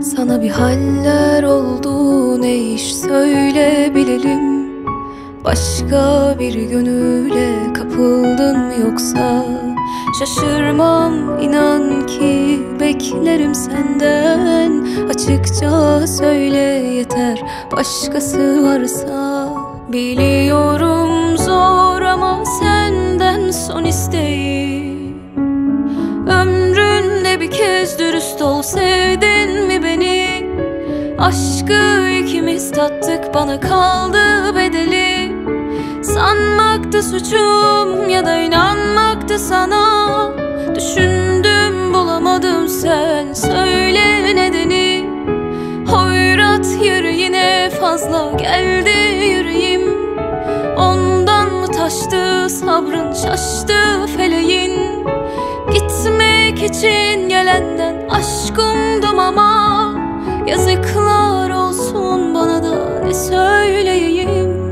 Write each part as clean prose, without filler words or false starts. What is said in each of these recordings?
Sana bir haller oldu, ne iş söyle bilelim. Başka bir gönüle kapıldın mı yoksa? Şaşırmam inan ki, beklerim senden. Açıkça söyle yeter, başkası varsa. Biliyorum zor ama senden son isteğim. Ömründe bir kez dürüst ol, sevdin mi beni? Aşkı ikimiz tattık, bana kaldı bedeli. Sanmaktı suçum ya da inanmaktı sana. Düşündüm bulamadım, sen söyle nedeni. Hoyrat yüreğine fazla geldi yüreğim. Ondan mı taştı sabrın, şaştı feleğin? Gitmek için gelenden aşk umdum ama yazıklar olsun bana da, ne söyleyeyim?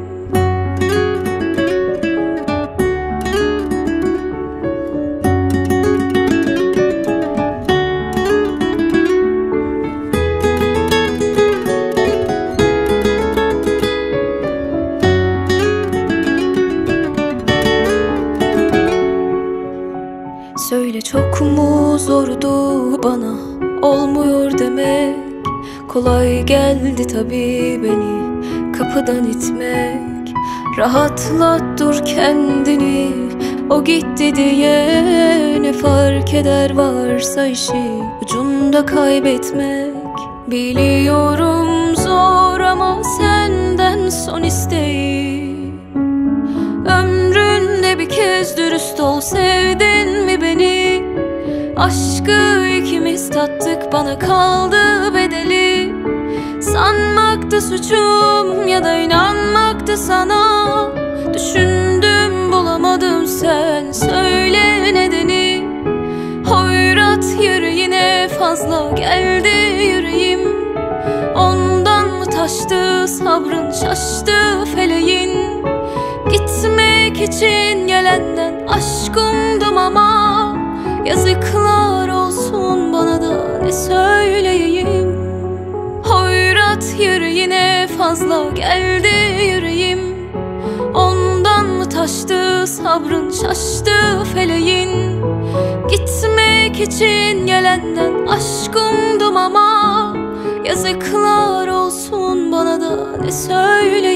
Söyle, çok mu zordu bana olmuyor demek? Kolay geldi tabii beni kapıdan itmek. Rahatlat dur kendini, o gitti diye. Ne fark eder varsa işi ucunda kaybetmek. Biliyorum zor ama senden son isteğim. Ömründe bir kez dürüst ol, sevdin mi beni? Aşkı ikimiz tattık, bana kaldı bedeli. Sanmaktı suçum ya da inanmaktı sana. Düşündüm bulamadım, sen söyle nedeni. Hoyrat yüreğine fazla geldi yüreğim. Ondan mı taştı sabrın, şaştı feleğin? Gitmek için gelenden aşk umdum ama yazıklar olsun bana da, ne söyleyeyim? Hoyrat yüreğine fazla geldi yüreğim. Ondan mı taştı sabrın, şaştı feleğin? Gitmek için gelenden aşk umdum ama yazıklar olsun bana da, ne söyleyeyim?